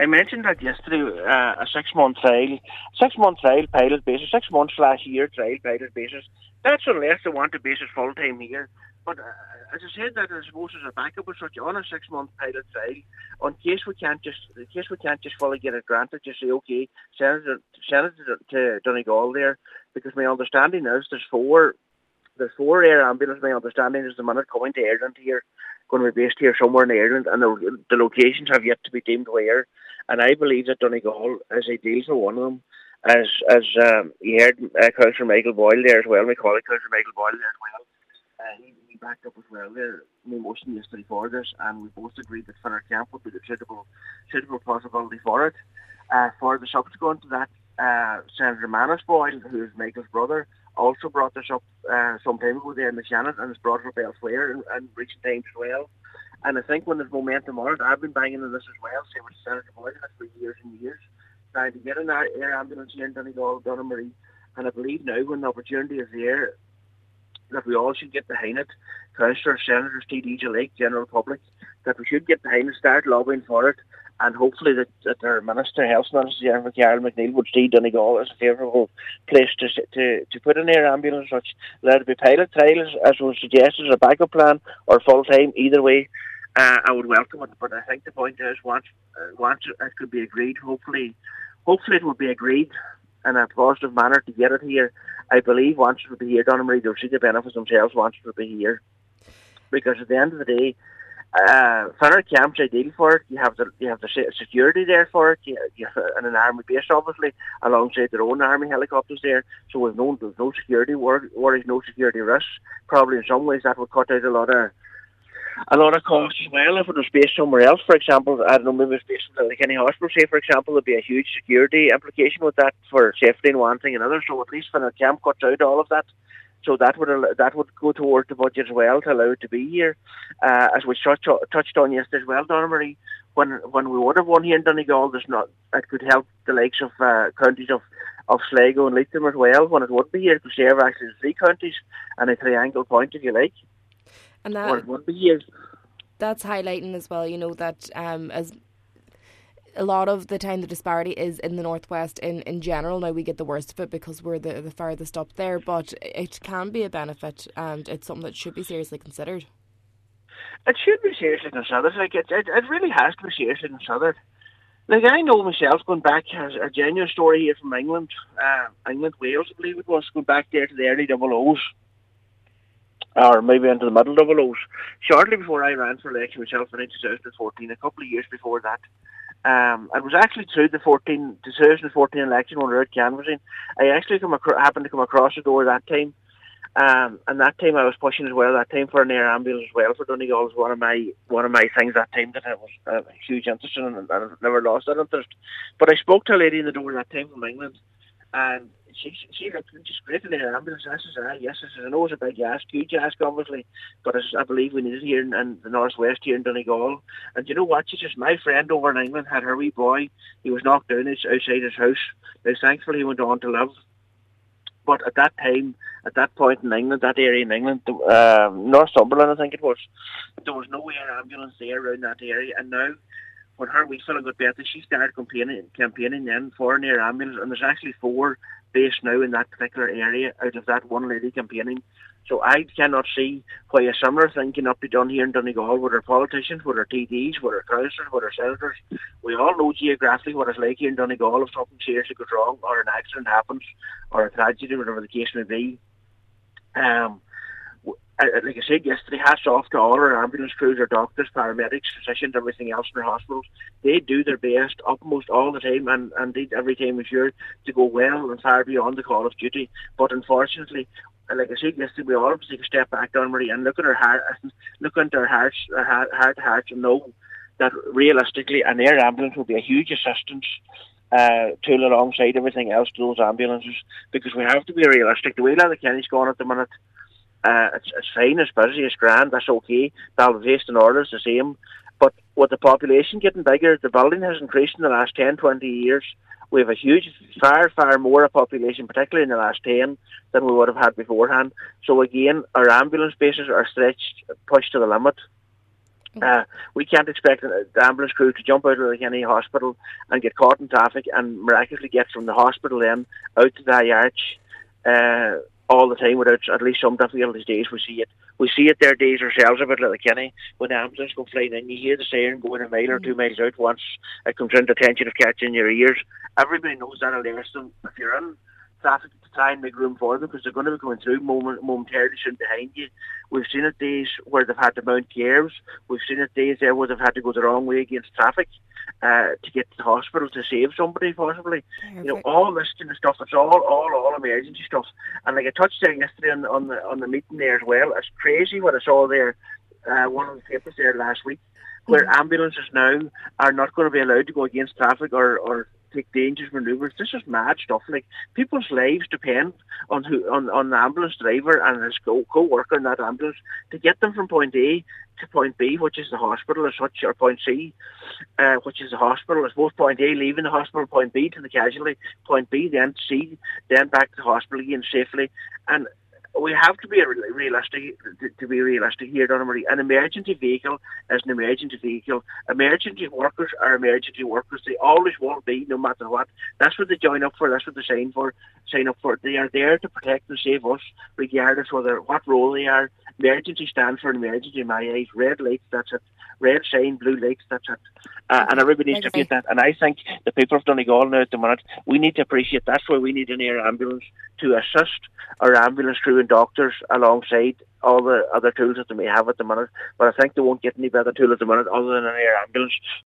I mentioned that yesterday, a 6-month trial pilot basis, 6 months/year trial pilot basis. That's unless they want to base it full time here. But as I said, that I suppose as a backup or such on a 6-month pilot trial, in case we can't just fully get it granted, just say okay, send it to Donegal there, because my understanding is there's four air ambulances. My understanding is the minute coming to Ireland here, going to be based here somewhere in Ireland, and the locations have yet to be deemed where. And I believe that Donegal is ideal for one of them. As you heard Councillor Michael Boyle there as well, my colleague Councillor Michael Boyle there as well. He backed up as well there, my motion yesterday for this, and we both agreed that Fianna Camp would be the suitable possibility for it. For the subsequent to that, Senator Manus Boyle, who is Michael's brother, also brought this up some time ago there in the Shannon, and has brought it up elsewhere in recent times as well. And I think when there's momentum on it, I've been banging on this as well, same with Senator Boyle for years and years, trying to get an air ambulance here in Donegal, Donamarie. And I believe now when the opportunity is there, that we all should get behind it, councillors, senators, TDs alike, general public, that we should get behind it, start lobbying for it, and hopefully that our Health Minister, Jennifer Carroll McNeil, would see Donegal as a favourable place to put an air ambulance, such let it be pilot trials, as was suggested, as a backup plan, or full-time, either way. I would welcome it, but I think the point is once it could be agreed, hopefully it will be agreed in a positive manner to get it here. I believe once it will be here, Donamarie, they'll see the benefits themselves once it will be here. Because at the end of the day, Fianna Camp's ideal for it. You have the security there for it. You have an army base, obviously, alongside their own army helicopters there. So there's no security worries, no security risks. Probably in some ways that would cut out a lot of costs as well. If it was based somewhere else, for example, I don't know, maybe it's based in the Kenny Hospital, say, for example, there'd be a huge security implication with that for safety and one thing and another. So at least Fianna Camp cuts out all of that. So that would go towards the budget as well to allow it to be here. As we touched on yesterday as well, Donamarie, when we would have one here in Donegal, it could help the likes of counties of Sligo and Leitrim as well. When it would be here, it could serve actually the 3 counties and a triangle point, if you like. And when it would be here. That's highlighting as well, that as a lot of the time the disparity is in the northwest in general. Now we get the worst of it because we're the farthest up there, but it can be a benefit, and it's something that should be seriously considered. It should be seriously considered. Like it really has to be seriously considered. Like I know myself, going back, a genuine story here from England, Wales, I believe it was, going back there to the early 00s. Or maybe into the middle 00s. Shortly before I ran for election myself in 2014, a couple of years before that, it was actually through the 2014 election when we were out canvassing. I actually happened to come across the door that time, and that time I was pushing as well. That time for an air ambulance as well for Donegal was one of my things that time that I was a huge interest in, and I've never lost that interest. But I spoke to a lady in the door that time from England, and she looked just great in the ambulance. I said, yes. I know it's a big ask, huge ask, obviously, but I believe we need it here in the northwest here in Donegal. And you know what? My friend over in England had her wee boy. He was knocked down outside his house. Now, thankfully, he went on to live. But at that point in England, that area in England, Northumberland, I think it was, there was no air ambulance there around that area. And now, when her wee fella got better, she started campaigning then for an air ambulance, and there's actually 4 based now in that particular area out of that one lady campaigning. So I cannot see why a similar thing cannot be done here in Donegal with our politicians, with our TDs, with our councillors, with our senators. We all know geographically what it's like here in Donegal if something seriously goes wrong or an accident happens or a tragedy, whatever the case may be. Like I said yesterday, hats off to all our ambulance crews, our doctors, paramedics, physicians, everything else in our hospitals. They do their best almost all the time, and indeed every time is sure to go well and far beyond the call of duty. But unfortunately, like I said yesterday, we all have to take a step back, Donamarie, and look into our hearts, and know that realistically an air ambulance will be a huge assistance tool alongside everything else to those ambulances, because we have to be realistic. The way Letterkenny's gone at the minute, it's fine, it's busy, it's grand, that's okay. Ballyvaste and Orla's the same. But with the population getting bigger, the building has increased in the last 10, 20 years. We have a huge, far more population, particularly in the last 10, than we would have had beforehand. So again, our ambulance bases are pushed to the limit. We can't expect the ambulance crew to jump out of any hospital and get caught in traffic and miraculously get from the hospital then out to the arch all the time without at least some difficulties. Days we see it. We see it there days ourselves a bit like Kenny when the ambulance go flying in. You hear the siren going a mile or 2 miles out once it comes into attention of catching your ears. Everybody knows that alerts them. If you're in traffic, to try and make room for them because they're going to be going through momentarily soon behind you. We've seen it days where they've had to mount curves. We've seen it days there where they've had to go the wrong way against traffic to get to the hospital to save somebody possibly. Perfect. You know, all this kind of stuff. It's all emergency stuff. And like I touched there yesterday on the meeting there as well. It's crazy what I saw there. One of the papers there last week, where ambulances now are not going to be allowed to go against traffic or take dangerous manoeuvres. This is mad stuff. Like, people's lives depend on the ambulance driver and his co-worker in that ambulance to get them from point A to point B, which is the hospital as such, or point C, which is the hospital. It's both point A, leaving the hospital, point B to the casualty, point B, then C, then back to the hospital again safely. And we have to be realistic here, Donna Marie. An emergency vehicle is an emergency vehicle. Emergency workers are emergency workers. They always will be, no matter what. That's what they join up for. That's what they sign up for. They are there to protect and save us, regardless what role they are. Emergency stands for an emergency in my eyes. Red lights, that's it. Red sign, blue lights, that's it. And everybody needs to get that. And I think the people of Donegal now at the minute, we need to appreciate that's why we need an air ambulance to assist our ambulance crew and doctors alongside all the other tools that they may have at the minute. But I think they won't get any better tool at the minute other than an air ambulance